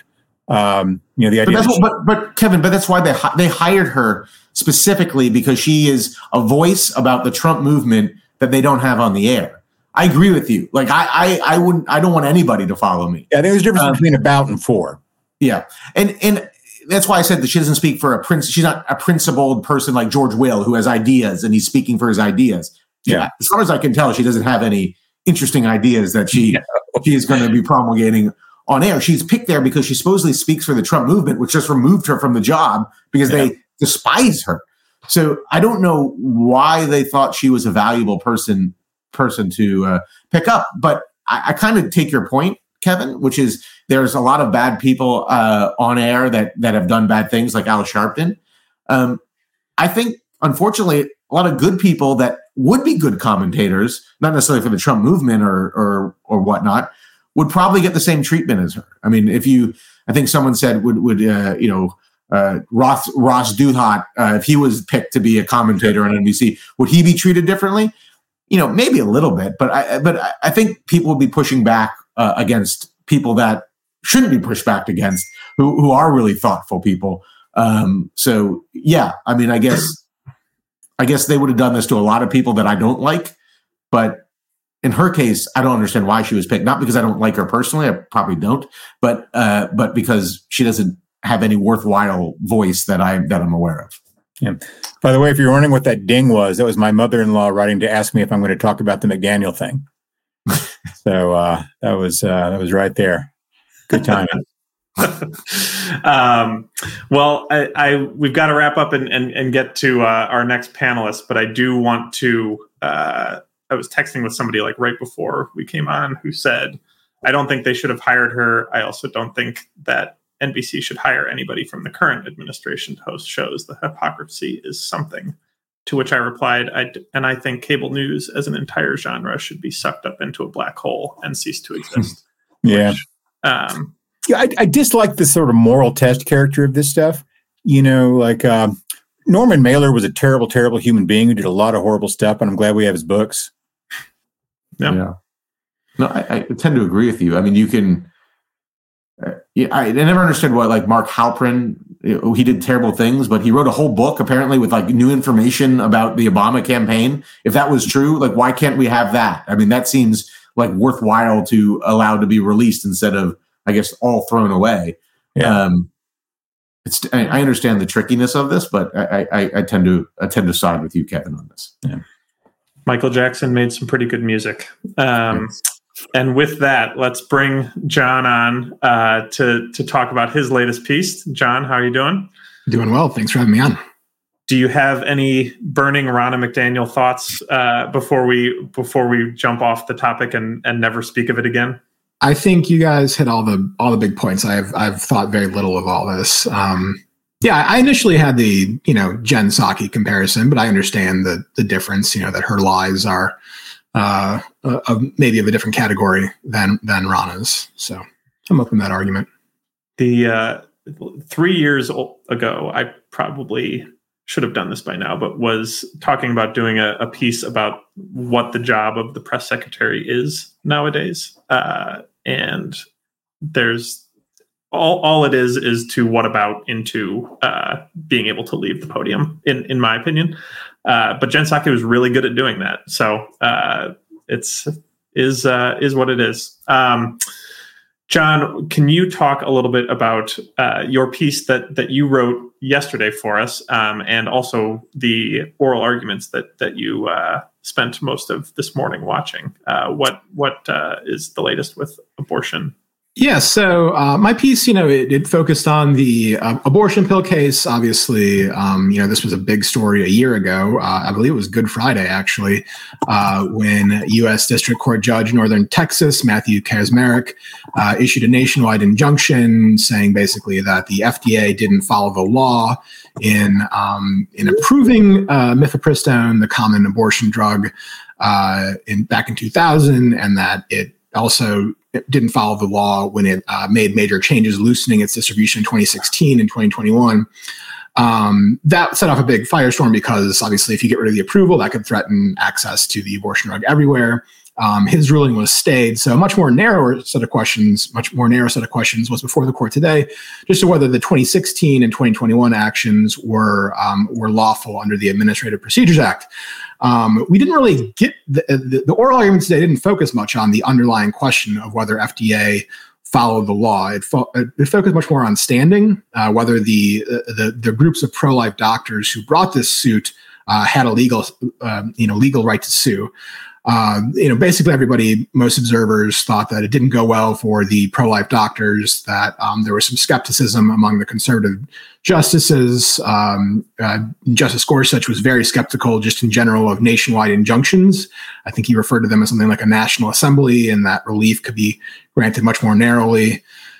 S3: The idea.
S4: But Kevin, that's why they hired her specifically, because she is a voice about the Trump movement that they don't have on the air. I agree with you. Like I don't want anybody to follow me.
S3: Yeah, I think there's a difference between about and for.
S4: Yeah, and that's why I said that she doesn't speak for a prince. She's not a principled person like George Will, who has ideas and he's speaking for his ideas.
S3: Yeah,
S4: as far as I can tell, she doesn't have any interesting ideas that she is going to be promulgating on air. She's picked there because she supposedly speaks for the Trump movement, which just removed her from the job because they despise her. So I don't know why they thought she was a valuable person to pick up. But I kind of take your point, Kevin, which is there's a lot of bad people on air that have done bad things, like Al Sharpton. I think, unfortunately, a lot of good people that would be good commentators, not necessarily for the Trump movement or whatnot, would probably get the same treatment as her. I mean, I think someone said would Ross Douthat, if he was picked to be a commentator on NBC, would he be treated differently? Maybe a little bit, but I think people will be pushing back against people that shouldn't be pushed back against, who are really thoughtful people. So yeah, I mean, I guess they would have done this to a lot of people that I don't like, but in her case, I don't understand why she was picked. Not because I don't like her personally, I probably don't, but because she doesn't have any worthwhile voice that I'm aware of.
S3: Yeah. By the way, if you're wondering what that ding was, that was my mother-in-law writing to ask me if I'm going to talk about the McDaniel thing. So that was right there. Good timing.
S1: Well, we've got to wrap up and get to our next panelist, but I do want to. I was texting with somebody like right before we came on who said, "I don't think they should have hired her. I also don't think that NBC should hire anybody from the current administration to host shows. The hypocrisy is something." To which I replied, I think cable news as an entire genre should be sucked up into a black hole and cease to exist.
S3: Yeah. I dislike the sort of moral test character of this stuff. Norman Mailer was a terrible, terrible human being who did a lot of horrible stuff, and I'm glad we have his books.
S1: Yeah.
S4: No, I tend to agree with you. I mean, you can. I never understood why, like Mark Halperin, he did terrible things, but he wrote a whole book apparently with like new information about the Obama campaign. If that was true, like why can't we have that? I mean, that seems like worthwhile to allow to be released instead of, I guess, all thrown away.
S3: Yeah.
S4: I understand the trickiness of this, but I tend to side with you, Kevin, on this.
S3: Yeah.
S1: Michael Jackson made some pretty good music. And with that, let's bring John on to talk about his latest piece. John, how are you doing?
S5: Doing well. Thanks for having me on.
S1: Do you have any burning Ronna McDaniel thoughts before we jump off the topic and never speak of it again?
S5: I think you guys hit all the big points. I've thought very little of all this. I initially had the Jen Psaki comparison, but I understand the difference. That her lies are maybe of a different category than Ronna's. So I'm open to that argument.
S1: The 3 years ago, I probably should have done this by now, but was talking about doing a piece about what the job of the press secretary is nowadays. And there's all it is to what about into being able to leave the podium, in my opinion. But Jen Psaki was really good at doing that. So is what it is. John, can you talk a little bit about your piece that you wrote yesterday for us, and also the oral arguments that you spent most of this morning watching? What is the latest with abortion?
S5: Yeah, so my piece, it focused on the abortion pill case. Obviously, this was a big story a year ago. I believe it was Good Friday, actually, when U.S. District Court Judge Northern Texas, Matthew Kacsmaryk, issued a nationwide injunction saying basically that the FDA didn't follow the law in approving mifepristone, the common abortion drug, back in 2000, and that it also didn't follow the law when it made major changes, loosening its distribution in 2016 and 2021. That set off a big firestorm because obviously if you get rid of the approval, that could threaten access to the abortion drug everywhere. his ruling was stayed. So a much more narrow set of questions was before the court today, just to whether the 2016 and 2021 actions were lawful under the Administrative Procedures Act. We didn't really get the oral argument today didn't focus much on the underlying question of whether FDA followed the law. It focused much more on standing, whether the groups of pro-life doctors who brought this suit had a legal right to sue. Basically most observers thought that it didn't go well for the pro-life doctors, that there was some skepticism among the conservative justices. Justice Gorsuch was very skeptical just in general of nationwide injunctions. I think he referred to them as something like a national assembly, and that relief could be granted much more narrowly.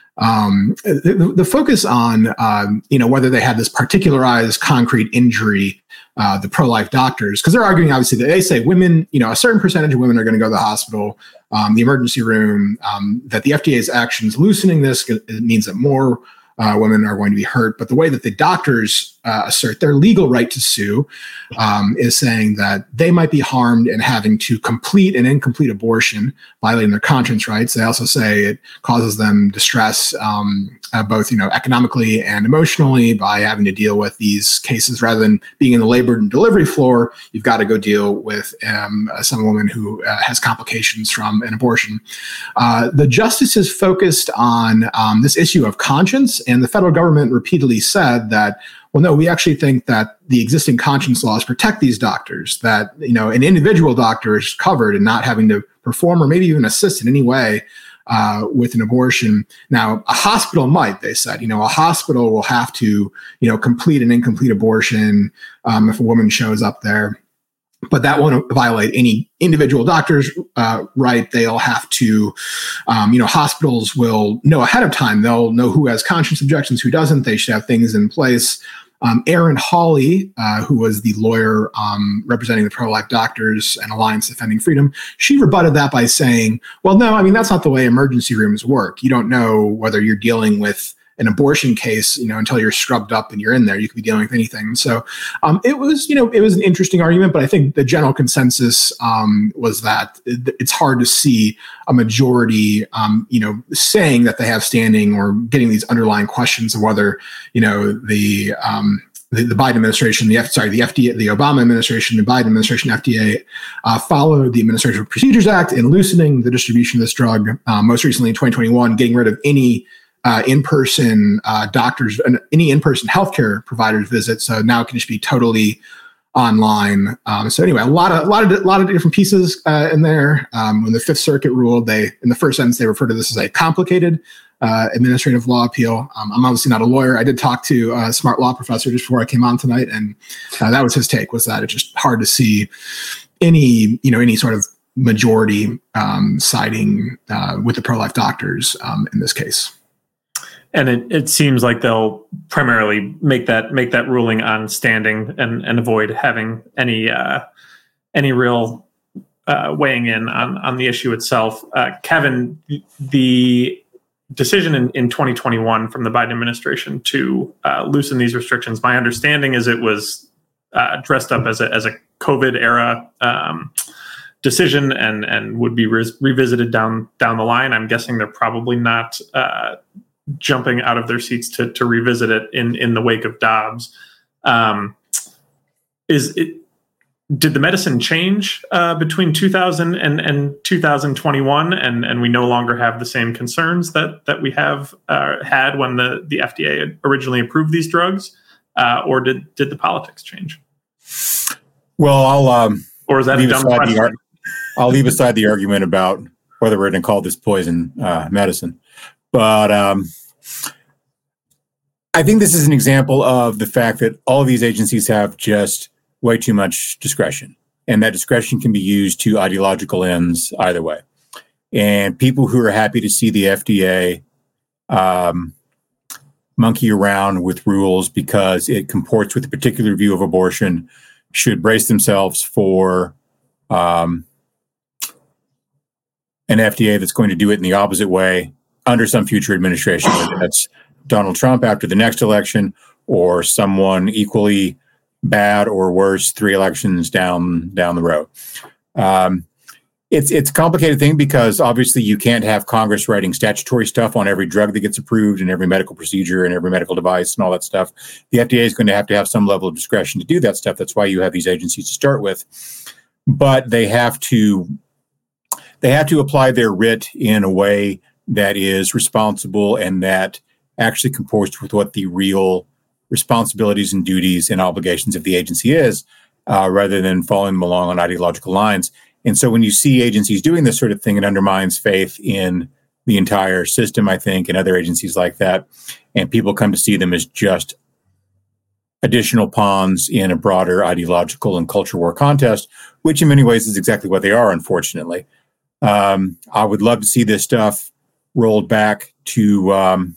S5: The focus on, whether they had this particularized concrete injury, the pro-life doctors, because they're arguing, obviously, that they say women, a certain percentage of women are going to go to the hospital, the emergency room, that the FDA's actions loosening this means that more women are going to be hurt. But the way that the doctors assert their legal right to sue is saying that they might be harmed in having to complete an incomplete abortion, violating their conscience rights. They also say it causes them distress, both economically and emotionally, by having to deal with these cases. Rather than being in the labor and delivery floor, you've got to go deal with some woman who has complications from an abortion. The justices focused on this issue of conscience, and the federal government repeatedly said that, well, no, we actually think that the existing conscience laws protect these doctors, that, an individual doctor is covered and not having to perform or maybe even assist in any way with an abortion. Now, a hospital might, they said, a hospital will have to, complete an incomplete abortion if a woman shows up there. But that won't violate any individual doctor's right. They'll have to, hospitals will know ahead of time. They'll know who has conscience objections, who doesn't. They should have things in place. Erin Hawley, who was the lawyer representing the pro-life doctors and Alliance Defending Freedom, she rebutted that by saying, well, no, that's not the way emergency rooms work. You don't know whether you're dealing with an abortion case, until you're scrubbed up and you're in there. You could be dealing with anything. So it was an interesting argument, but I think the general consensus was that it's hard to see a majority, saying that they have standing or getting these underlying questions of whether, the Biden administration, the FDA, the Obama administration, the Biden administration, FDA followed the Administrative Procedures Act in loosening the distribution of this drug. Most recently in 2021, getting rid of any in-person doctors and any in-person healthcare providers visit. So now it can just be totally online. So anyway, a lot of different pieces in there. When the Fifth Circuit ruled, in the first sentence, they refer to this as a complicated administrative law appeal. I'm obviously not a lawyer. I did talk to a smart law professor just before I came on tonight, and that was his take, was that it's just hard to see any sort of majority siding with the pro-life doctors in this case.
S1: And it seems like they'll primarily make that ruling on standing and avoid having any real weighing in on the issue itself. Kevin, the decision in 2021 from the Biden administration to loosen these restrictions, my understanding is it was dressed up as a COVID era decision and would be revisited down the line. I'm guessing they're probably not jumping out of their seats to revisit it in the wake of Dobbs. Did the medicine change between 2000 and 2021, and we no longer have the same concerns that we have had when the FDA originally approved these drugs, or did the politics change?
S3: Well,
S1: or is that a dumb question?
S3: I'll leave aside the argument about whether we're going to call this poison medicine. But I think this is an example of the fact that all of these agencies have just way too much discretion, and that discretion can be used to ideological ends either way. And people who are happy to see the FDA monkey around with rules because it comports with a particular view of abortion should brace themselves for an FDA that's going to do it in the opposite way under some future administration, whether that's Donald Trump after the next election or someone equally bad or worse 3 elections down the road. It's a complicated thing because obviously you can't have Congress writing statutory stuff on every drug that gets approved and every medical procedure and every medical device and all that stuff. The FDA is going to have some level of discretion to do that stuff. That's why you have these agencies to start with. But they have to apply their writ in a way that is responsible and that actually comports with what the real responsibilities and duties and obligations of the agency is, rather than following them along on ideological lines. And so when you see agencies doing this sort of thing, it undermines faith in the entire system, I think, and other agencies like that. And people come to see them as just additional pawns in a broader ideological and culture war contest, which in many ways is exactly what they are, unfortunately. I would love to see this stuff rolled back to a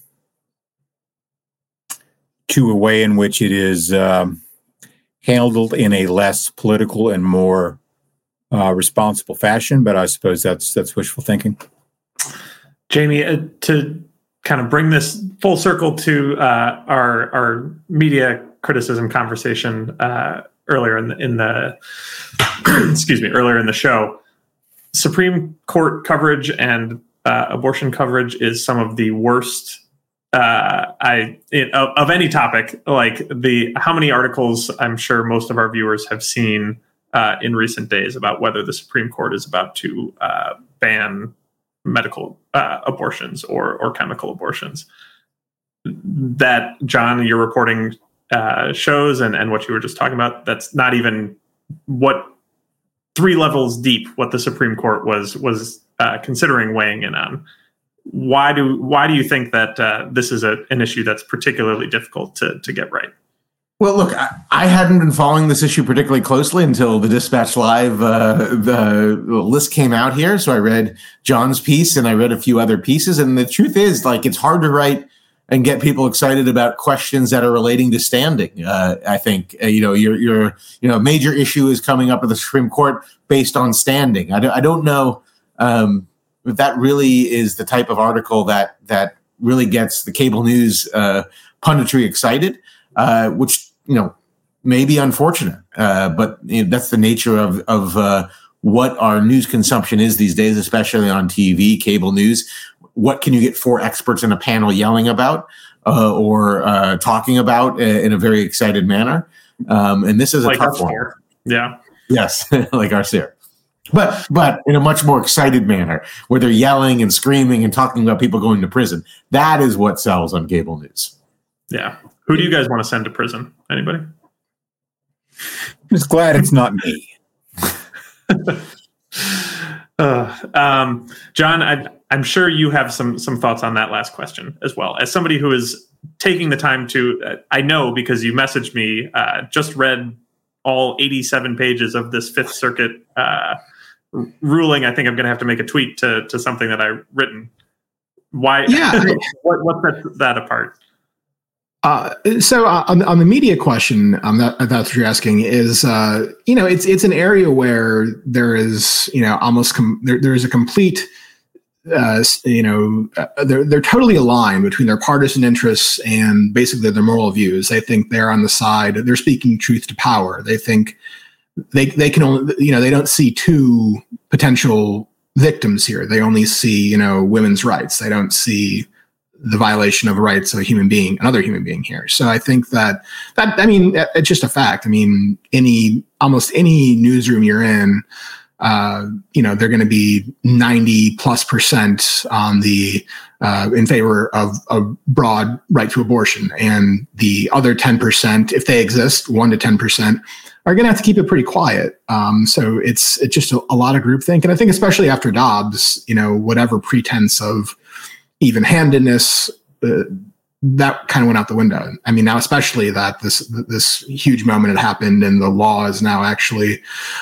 S3: way in which it is handled in a less political and more responsible fashion, but I suppose that's wishful thinking.
S1: Jamie, to kind of bring this full circle to our media criticism conversation earlier in the earlier in the show, Supreme Court coverage and abortion coverage is some of the worst of any topic. Like how many articles I'm sure most of our viewers have seen in recent days about whether the Supreme Court is about to ban medical abortions or chemical abortions. That, John, your reporting shows and what you were just talking about, that's not even what 3 levels deep what the Supreme Court was considering weighing in on. Why do you think that this is an issue that's particularly difficult to get right?
S4: Well, look, I hadn't been following this issue particularly closely until the Dispatch Live the list came out here. So I read John's piece and I read a few other pieces. And the truth is, like, it's hard to write and get people excited about questions that are relating to standing. I think your major issue is coming up at the Supreme Court based on standing. I don't know if that really is the type of article that really gets the cable news punditry excited, which may be unfortunate, but that's the nature of what our news consumption is these days, especially on TV, cable news. What can you get 4 experts in a panel yelling about or talking about in a very excited manner? And this is a tough one.
S1: Yeah.
S4: Yes, like our Seer. But in a much more excited manner, where they're yelling and screaming and talking about people going to prison. That is what sells on cable news.
S1: Yeah. Who do you guys want to send to prison? Anybody?
S3: I'm just glad it's not me.
S1: John, I'm sure you have some thoughts on that last question as well. As somebody who is taking the time to, I know because you messaged me, just read all 87 pages of this Fifth Circuit ruling. I think I'm going to have to make a tweet to something that I've written. Why? Yeah. What sets that apart?
S5: So on the media question, that's what you're asking is, it's an area where there is, almost there is a complete, they're totally aligned between their partisan interests and basically their moral views. They think they're on the side, they're speaking truth to power. They think they can only, they don't see 2 potential victims here. They only see, women's rights. They don't see the violation of the rights of another human being here. So I think that it's just a fact. I mean, almost any newsroom you're in, they're going to be 90+% on the in favor of a broad right to abortion, and the other 10%, if they exist, 1 to 10%, are going to have to keep it pretty quiet. So it's just a lot of groupthink, and I think especially after Dobbs, whatever pretense of even-handedness, that kind of went out the window. I mean, now especially that this huge moment had happened, and the law is now actually,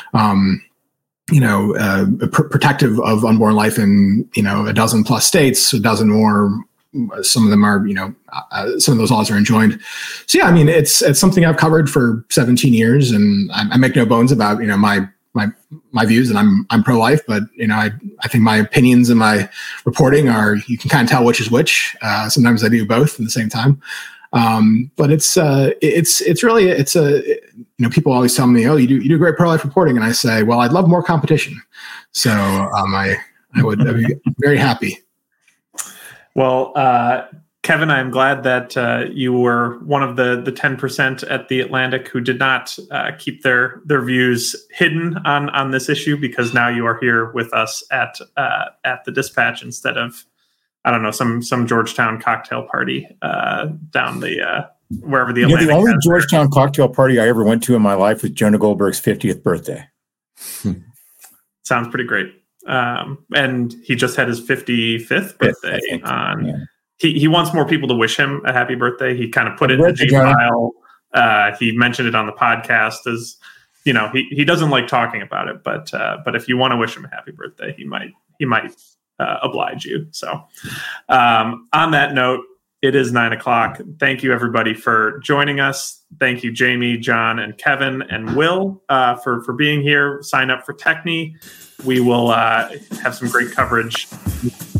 S5: protective of unborn life in a dozen plus states, a dozen more. Some of them are, some of those laws are enjoined. So yeah, I mean, it's something I've covered for 17 years, and I make no bones about my views, and I'm pro-life, but I think my opinions and my reporting are, you can kind of tell which is which. Sometimes I do both at the same time. But it's really people always tell me, oh, you do great pro life reporting, and I say, well, I'd love more competition. So I'd be very happy.
S1: Well, Kevin, I'm glad that you were one of the 10% at the Atlantic who did not keep their views hidden on this issue, because now you are here with us at the Dispatch instead of, I don't know, some Georgetown cocktail party down the wherever the Atlantic.
S3: The only Georgetown cocktail party I ever went to in my life was Jonah Goldberg's 50th birthday.
S1: Sounds pretty great. And he just had his 55th birthday on. Yeah. He wants more people to wish him a happy birthday. He kind of put it in the Gmail. He mentioned it on the podcast as, he doesn't like talking about it, but if you want to wish him a happy birthday, he might oblige you. So on that note, it is 9:00. Thank you everybody for joining us. Thank you, Jamie, John, and Kevin, and Will for being here. Sign up for Techne. We will have some great coverage